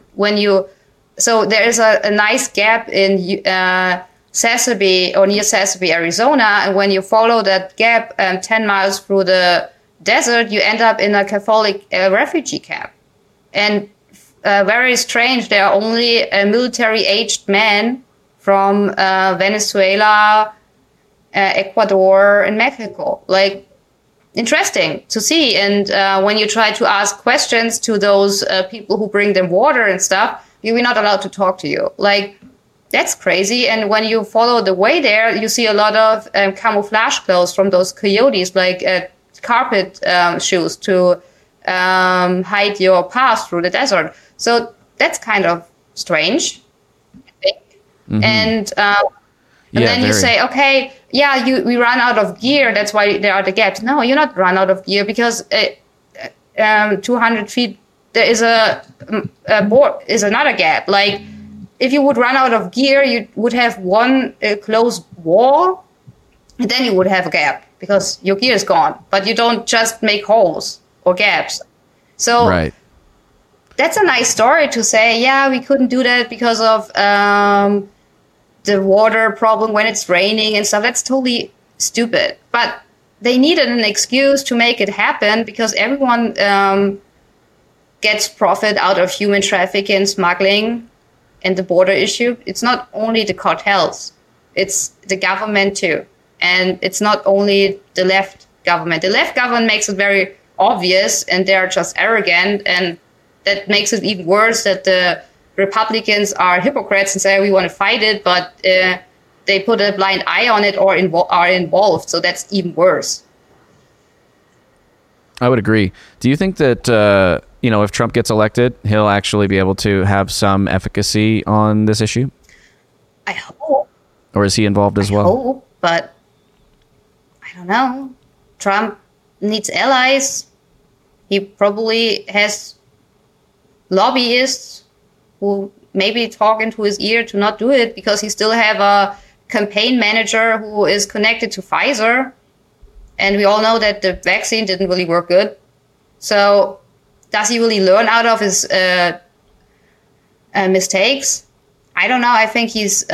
so there is a nice gap in Sassabee, or near Sassabee, Arizona. And when you follow that gap 10 miles through the desert, you end up in a Catholic refugee camp. And very strange, there are only military-aged men from Venezuela, Ecuador, and Mexico. Like, interesting to see. And when you try to ask questions to those people who bring them water and stuff, you're not allowed to talk to you. Like, that's crazy. And when you follow the way there, you see a lot of camouflage clothes from those coyotes, like carpet shoes to hide your path through the desert. So that's kind of strange, I think. Mm-hmm. And then you say, okay, we run out of gear, that's why there are the gaps. No, you're not run out of gear, because 200 feet there is is another gap. Like, if you would run out of gear, you would have one closed wall, and then you would have a gap because your gear is gone. But you don't just make holes or gaps. So that's a nice story to say, yeah, we couldn't do that because of the water problem when it's raining and stuff. That's totally stupid. But they needed an excuse to make it happen, because everyone gets profit out of human trafficking and smuggling and the border issue. It's not only the cartels, it's the government too. And it's not only the left government. The left government makes it very obvious, and they're just arrogant, and that makes it even worse that the Republicans are hypocrites and say we want to fight it, but they put a blind eye on it or are involved. So that's even worse. I would agree. Do you think that if Trump gets elected, he'll actually be able to have some efficacy on this issue? I hope. Or is he involved as well? I hope, but I don't know. Trump needs allies. He probably has lobbyists who maybe talk into his ear to not do it, because he still have a campaign manager who is connected to Pfizer. And we all know that the vaccine didn't really work good. So does he really learn out of his mistakes? I don't know. I think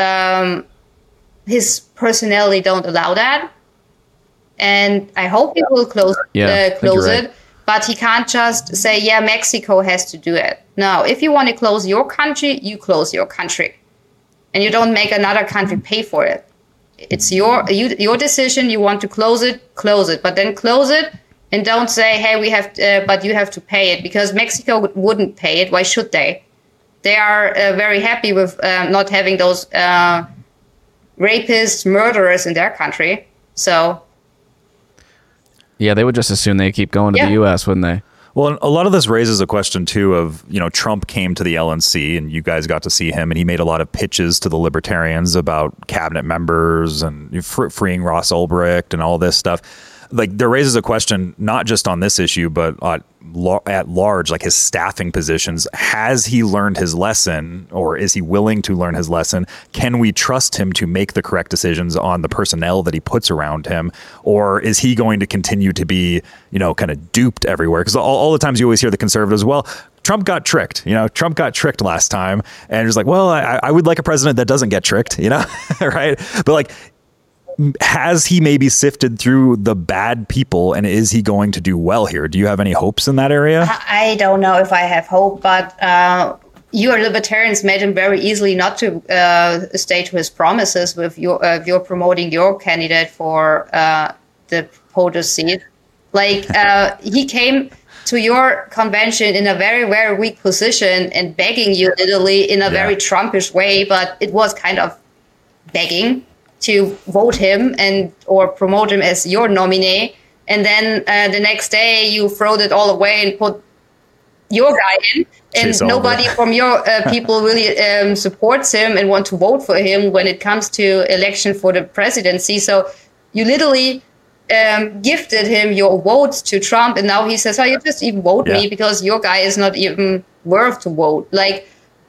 his personality don't allow that. And I hope he will close it. But he can't just say, yeah, Mexico has to do it. No, if you want to close your country, you close your country. And you don't make another country pay for it. It's your decision. You want to close it. But then close it and don't say, hey, but you have to pay it, because Mexico wouldn't pay it. Why should they? They are very happy with not having those rapists, murderers in their country. So. Yeah, they would just assume they keep going to the U.S., wouldn't they? Well, a lot of this raises a question too of, Trump came to the LNC and you guys got to see him, and he made a lot of pitches to the libertarians about cabinet members and freeing Ross Ulbricht and all this stuff. Like, there raises a question, not just on this issue, but at large, like his staffing positions. Has he learned his lesson, or is he willing to learn his lesson? Can we trust him to make the correct decisions on the personnel that he puts around him? Or is he going to continue to be, kind of duped everywhere? Because all the times you always hear the conservatives, well, Trump got tricked. Trump got tricked last time. And it's like, well, I would like a president that doesn't get tricked, right? But like, has he maybe sifted through the bad people, and is he going to do well here? Do you have any hopes in that area? I don't know if I have hope, but you libertarians made him very easily not to stay to his promises with you're promoting your candidate for the POTUS seat. Like, he came to your convention in a very, very weak position and begging you literally in a very Trumpish way, but it was kind of begging to vote him or promote him as your nominee. And then the next day you throw it all away and put your guy in. And nobody from your people really supports him and want to vote for him when it comes to election for the presidency. So you literally gifted him your votes to Trump. And now he says, oh, you just even vote me because your guy is not even worth to vote. Like,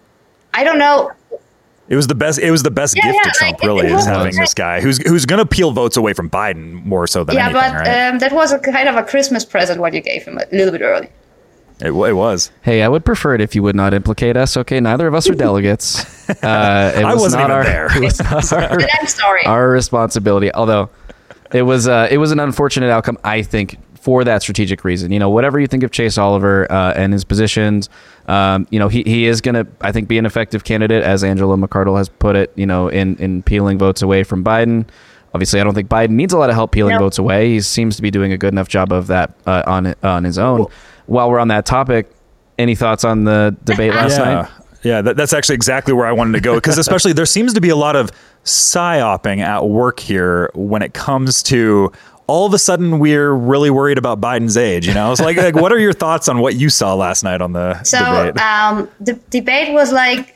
I don't know. It was the best gift to Trump, really, is having this guy who's going to peel votes away from Biden more so than anything, but right? That was a kind of a Christmas present what you gave him a little bit early. It was. Hey, I would prefer it if you would not implicate us. Okay, neither of us are delegates. I wasn't even there. It was not I'm sorry. Our responsibility. Although it was an unfortunate outcome, I think, for that strategic reason. Whatever you think of Chase Oliver and his positions, he is going to, I think, be an effective candidate, as Angela McArdle has put it, in peeling votes away from Biden. Obviously, I don't think Biden needs a lot of help peeling votes away. He seems to be doing a good enough job of that on his own. While we're on that topic, any thoughts on the debate last night? Yeah, that's actually exactly where I wanted to go, because especially there seems to be a lot of psyoping at work here when it comes to all of a sudden we're really worried about Biden's age. It's like what are your thoughts on what you saw last night on the debate? The debate was like,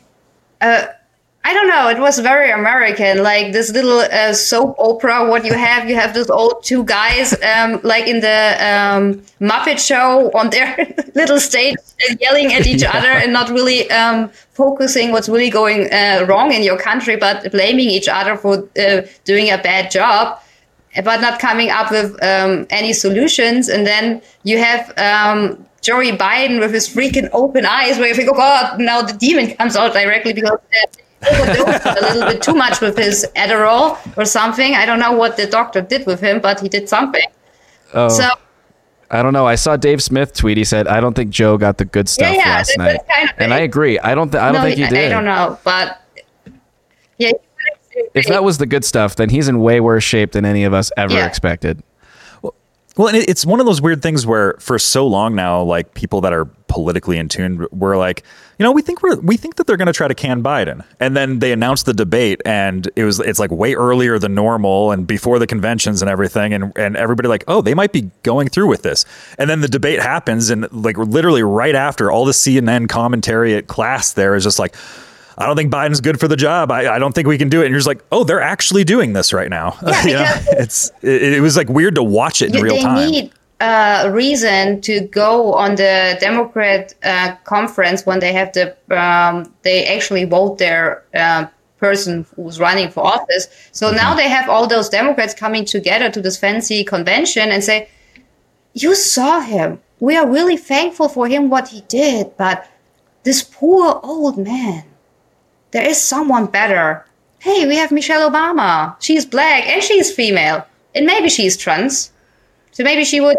I don't know. It was very American, like this little soap opera. What you have those old two guys, like in the Muppet Show on their little stage, yelling at each other and not really focusing what's really going wrong in your country, but blaming each other for doing a bad job, but not coming up with any solutions. And then you have Joe Biden with his freaking open eyes, where you think, oh God, now the demon comes out directly because overdosed a little bit too much with his Adderall or something. I don't know what the doctor did with him, but he did something. Oh, so I don't know. I saw Dave Smith tweet. He said, "I don't think Joe got the good stuff last night," kind of, and I agree. I don't think he did. I don't know, but yeah. If that was the good stuff, then he's in way worse shape than any of us ever expected. Well, and it's one of those weird things where for so long now, like people that are politically in tune, we're like, we think that they're going to try to can Biden, and then they announced the debate, and it's like way earlier than normal and before the conventions and everything, and everybody like, oh, they might be going through with this, and then the debate happens, and like literally right after, all the CNN commentary at class there is just like, I don't think Biden's good for the job. I don't think we can do it. And you're just like, oh, they're actually doing this right now. Yeah, it was like weird to watch it in real time. They need a reason to go on the Democrat conference when they have they actually vote their person who's running for office. So now they have all those Democrats coming together to this fancy convention and say, you saw him. We are really thankful for him, what he did. But this poor old man, there is someone better. Hey, we have Michelle Obama. She's black and she's female. And maybe she's trans. So maybe she would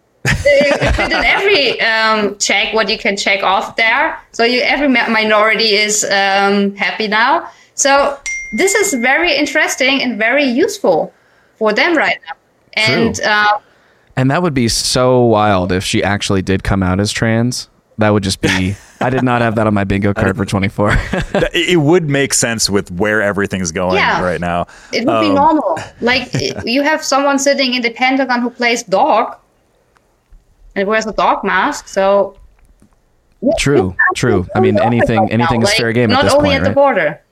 fit in every check what you can check off there. So every minority is happy now. So this is very interesting and very useful for them right now. And that would be so wild if she actually did come out as trans. That would just be... I did not have that on my bingo card for 24. It would make sense with where everything's going right now. It would be normal. Like, you have someone sitting in the Pentagon who plays dog. and wears a dog mask. So True. I mean, anything is fair game at this not only point, at the right? border.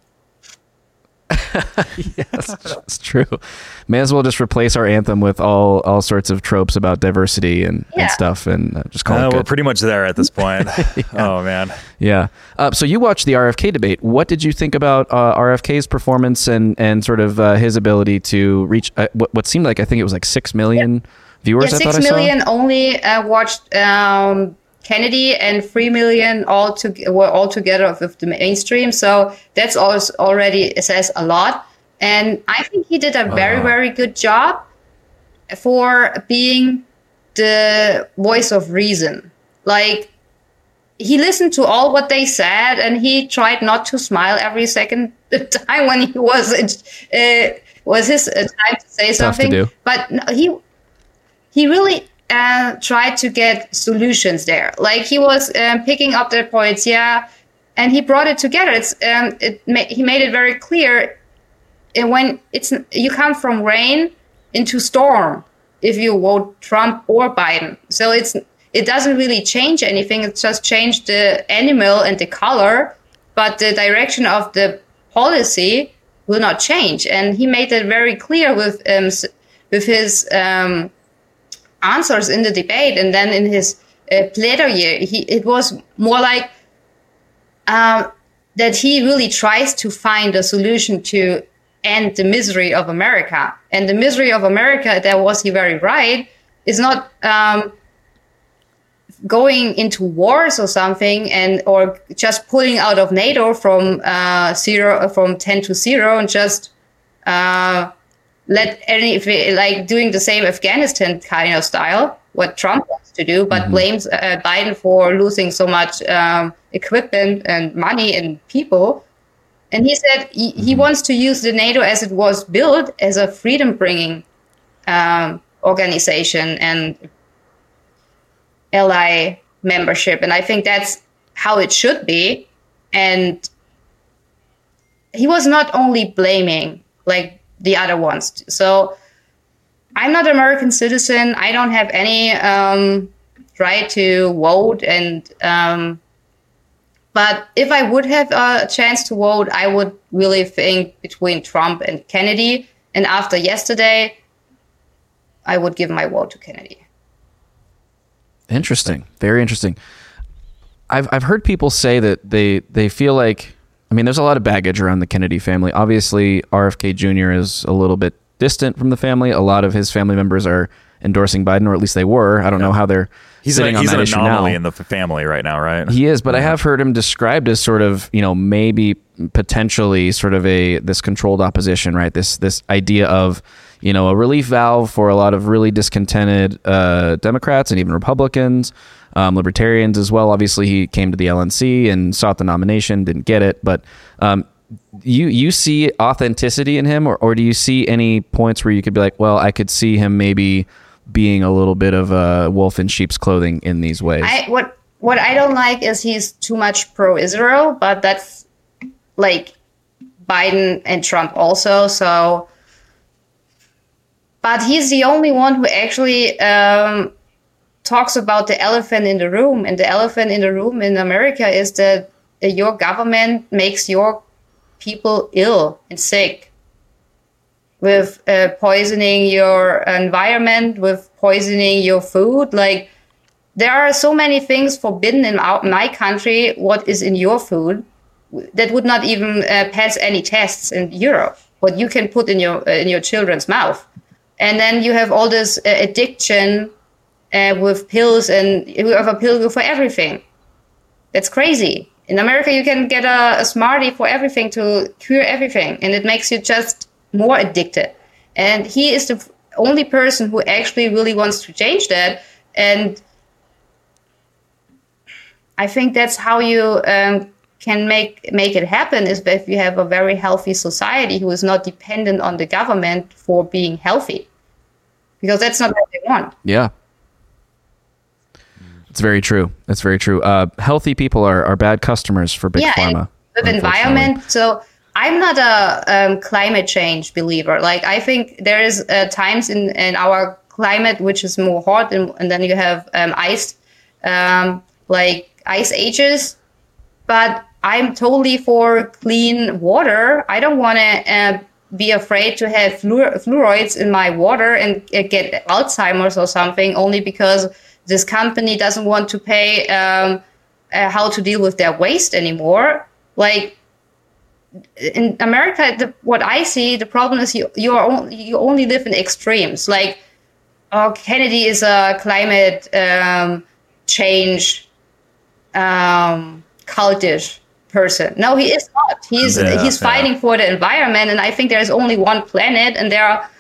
Yes, it's true. May as well just replace our anthem with all sorts of tropes about diversity and stuff, and just call it We're good. pretty much there at this point. Oh man. Yeah. So you watched the RFK debate. What did you think about RFK's performance and sort of his ability to reach what seemed like, I think it was like 6 million viewers? Yeah, I thought 6 I saw. million only watched Kennedy, and 3 million were all together with the mainstream. So that's already says a lot. And I think he did a very, very good job for being the voice of reason. Like, he listened to all what they said, and he tried not to smile every second time when he was his time to say something. Tough to do. But no, he really tried to get solutions there. Like, he was picking up their points, and he brought it together. He made it very clear. When you come from rain into storm if you vote Trump or Biden. So it doesn't really change anything. It just changed the animal and the color, but the direction of the policy will not change. And he made it very clear with his answers in the debate, and then in his plenary, it was more like that he really tries to find a solution to end the misery of America. And the misery of America, there was he very right, is not going into wars or something, or just pulling out of NATO from 10 to 0, and just like doing the same Afghanistan kind of style, what Trump wants to do, but blames Biden for losing so much equipment and money and people. And he said he wants to use the NATO as it was built, as a freedom-bringing organization and ally membership. And I think that's how it should be. And he was not only blaming like the other ones. So I'm not an American citizen. I don't have any right to vote. And but if I would have a chance to vote, I would really think between Trump and Kennedy. And after yesterday, I would give my vote to Kennedy. Interesting. Very interesting. I've heard people say that they feel like, I mean, there's a lot of baggage around the Kennedy family. Obviously, RFK Jr. is a little bit distant from the family. A lot of his family members are endorsing Biden, or at least they were. I don't know how they're sitting on that issue now. He's an anomaly in the family right now, right? He is, but I have heard him described as sort of, maybe potentially sort of this controlled opposition, right? This idea of, a relief valve for a lot of really discontented Democrats and even Republicans, libertarians as well. Obviously, he came to the LNC and sought the nomination, didn't get it. But you see authenticity in him, or do you see any points where you could be like, well, I could see him maybe being a little bit of a wolf in sheep's clothing in these ways? What I don't like is he's too much pro-Israel, but that's like Biden and Trump also. So, but he's the only one who actually talks about the elephant in the room. And the elephant in the room in America is that your government makes your people ill and sick with poisoning your environment, with poisoning your food. Like, there are so many things forbidden in my country, what is in your food, that would not even pass any tests in Europe, what you can put in your children's mouth. And then you have all this addiction with pills, and you have a pill for everything. That's crazy. In America, you can get a Smartie for everything to cure everything, and it makes you just more addicted. And he is the only person who actually really wants to change that. And I think that's how you can make it happen, is if you have a very healthy society who is not dependent on the government for being healthy, because that's not what they want. Yeah. It's very true. That's very true. Healthy people are bad customers for big pharma. With environment. So I'm not a climate change believer. Like, I think there is times in our climate which is more hot, and then you have ice, like ice ages. But I'm totally for clean water. I don't want to be afraid to have fluorides in my water and get Alzheimer's or something only because this company doesn't want to pay how to deal with their waste anymore. Like in America, what I see, the problem is you only live in extremes. Like, oh, Kennedy is a climate change cultish person. No, he is not. He's fighting for the environment, and I think there is only one planet, and there are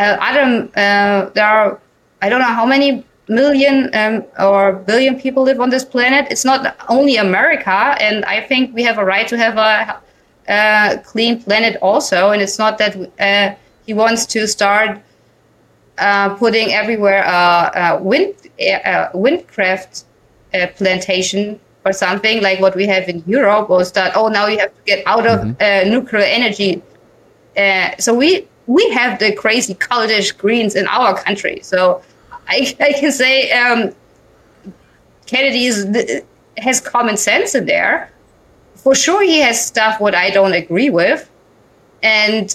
I don't know how many million or billion people live on this planet. It's not only America, and I think we have a right to have a clean planet also. And it's not that he wants to start putting everywhere windcraft plantation or something like what we have in Europe, or start, oh, now you have to get out of nuclear energy. So we have the crazy cultish Greens in our country. So I can say Kennedy has common sense in there. For sure, he has stuff what I don't agree with. And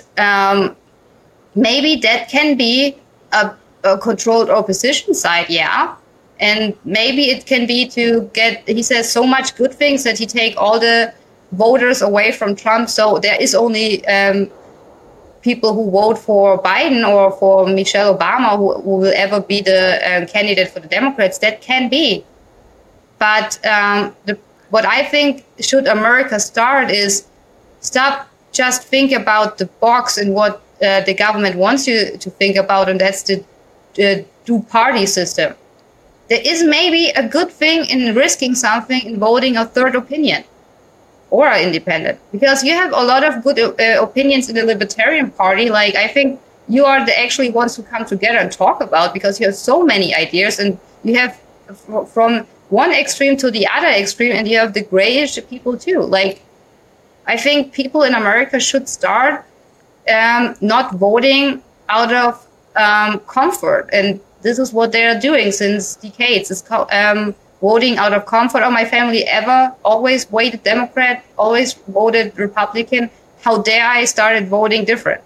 maybe that can be a controlled opposition side, yeah. And maybe it can be to get, he says so much good things that he take all the voters away from Trump. So there is only people who vote for Biden or for Michelle Obama who will ever be the candidate for the Democrats. That can be. But what I think should America start is stop just think about the box and what the government wants you to think about, and that's the two-party system. There is maybe a good thing in risking something in voting a third opinion or an independent, because you have a lot of good opinions in the Libertarian Party. Like, I think you are the actually ones who come together and talk about, because you have so many ideas, and you have from one extreme to the other extreme, and you have the grayish people too. Like, I think people in America should start not voting out of comfort, and this is what they are doing since decades. It's voting out of comfort. Oh, my family always voted Democrat, always voted Republican. How dare I started voting different?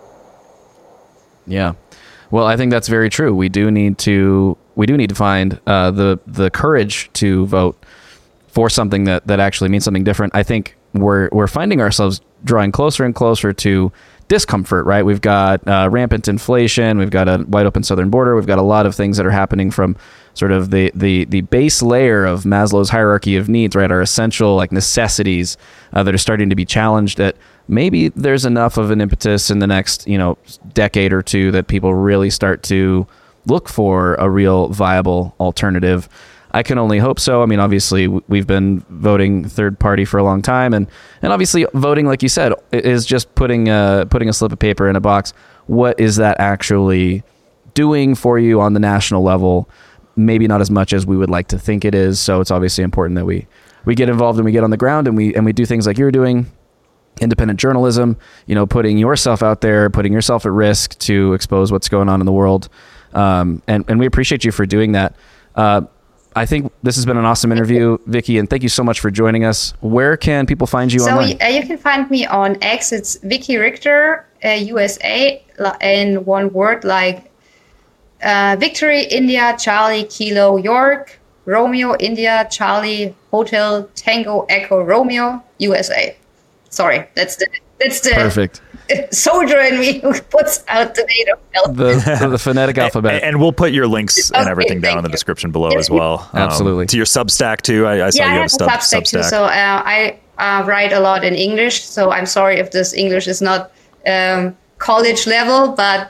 Yeah. Well, I think that's very true. We do need to find the courage to vote for something that actually means something different. I think we're finding ourselves drawing closer and closer to discomfort, right? We've got rampant inflation. We've got a wide open southern border. We've got a lot of things that are happening from sort of the base layer of Maslow's hierarchy of needs, right? Our essential like necessities that are starting to be challenged. That maybe there's enough of an impetus in the next decade or two that people really start to look for a real viable alternative. I can only hope so. I mean, obviously, we've been voting third party for a long time, and obviously, voting, like you said, is just putting a slip of paper in a box. What is that actually doing for you on the national level? Maybe not as much as we would like to think it is. So it's obviously important that we get involved and we get on the ground and we do things like you're doing, independent journalism. Putting yourself out there, putting yourself at risk to expose what's going on in the world, and we appreciate you for doing that. I think this has been an awesome interview, Vicky, and thank you so much for joining us. Where can people find you online? So you can find me on X. It's Vicky Richter, USA, in one word, like Victory, India, Charlie, Kilo, York, Romeo, India, Charlie, Hotel, Tango, Echo, Romeo, USA. Sorry, that's the perfect soldier in me who puts out the date of health. The phonetic alphabet. And we'll put your links and everything down in the description below as well. Absolutely. To your Substack too. I saw you have a Substack too. So I write a lot in English. So I'm sorry if this English is not college level, but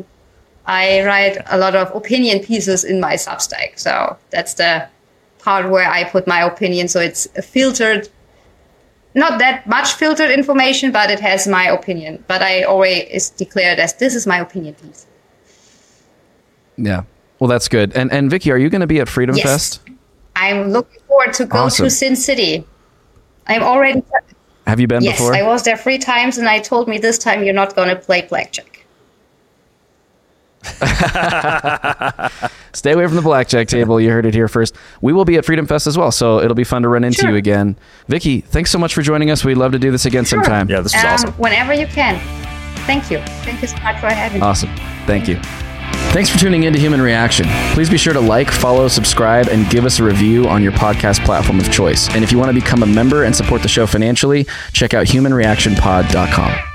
I write a lot of opinion pieces in my Substack. So that's the part where I put my opinion. So it's filtered. Not that much filtered information, but it has my opinion. But I always declare that this is my opinion piece. Yeah. Well, that's good. And Vicky, are you going to be at Freedom Fest? I'm looking forward to go to Sin City. I'm already... Have you been before? Yes, I was there 3 times, and I told me this time you're not going to play blackjack. Stay away from the blackjack table. You heard it here first. We will be at Freedom Fest as well, so it'll be fun to run into you again. Vicky, thanks so much for joining us. We'd love to do this again sometime. Yeah, this was awesome. Whenever you can. Thank you. Thank you so much for having me. Awesome. Thank you. Thanks for tuning in to Human Reaction. Please be sure to like, follow, subscribe, and give us a review on your podcast platform of choice. And if you want to become a member and support the show financially, check out humanreactionpod.com.